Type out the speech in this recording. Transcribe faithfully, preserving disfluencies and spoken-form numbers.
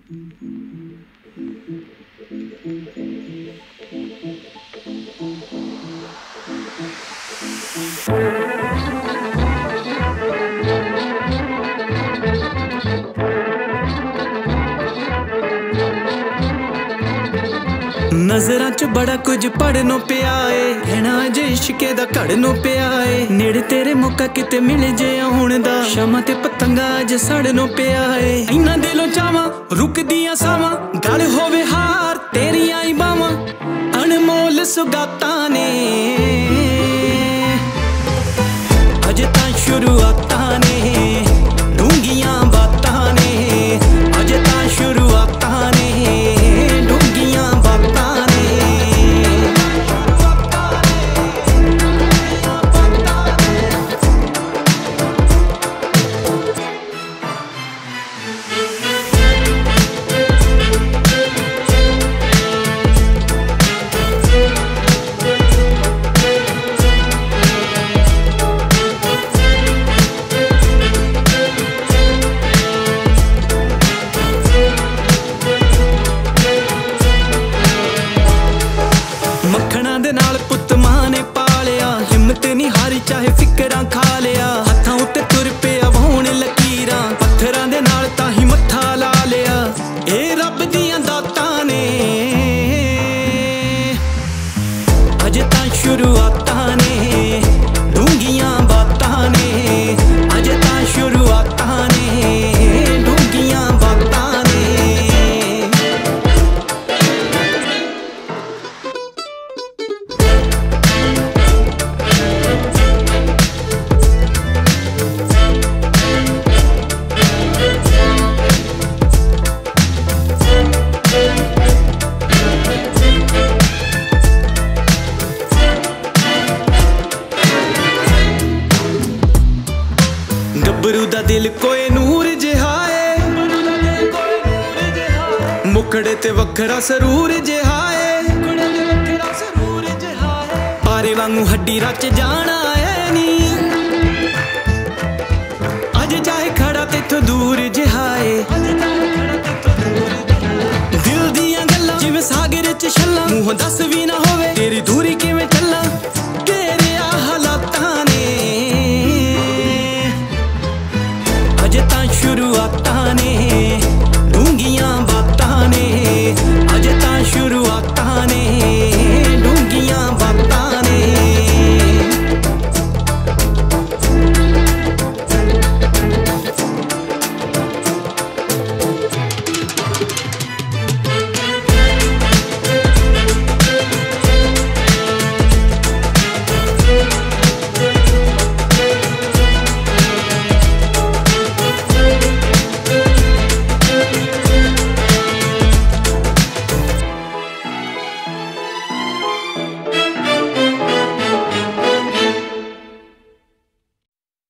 नजरां च बड़ा कुछ पढ़नों पिया ए, कहना जे इश्के दा घड़नों पिया ए। नेड़े तेरे मौका किते मिल जे हुण दा, शमा ते पतंगा अज सड़नों पिया ए। इन्ना दिलों चावां रुकदियां सावां, गल होवे हार तेरियां ही बावां, अनमोल सुगातां ने अज तां शुरुआतां ने, डूंगियां बातां ने अज तां शुरुआतां ने, डूंगियां बातां ने। मक्खणा दे नाल पुत मां ने पालिया, हिम्मत नहीं हारी चाहे फिकरां खा लिया। हत्थां उत्ते तुर पिया वाहुण लकीरां, पत्थरां दे नाल ताही मत्था ला लिया। ए रब दियां दातां ने अज तां शुरुआतां ने, डूंगियां बातां ने अज तां शुरुआतां ने, डूंगियां बातां ने। गब्बरू दा दिल कोई नूर जिहा है, मुखड़े ते वखरा सरूर जिहा है। पारे वांगू हड्डी रच जाना है नी, अज चाहे खड़ा तेथों दूर जिहा है। दिल दियां गल्लां जिवें सागर च छल्लां, मूंहों दस भी ना होवे तेरी दूरी किवें चल्लां। तेरे आ हालातां ने अज तां शुरुआतां ने।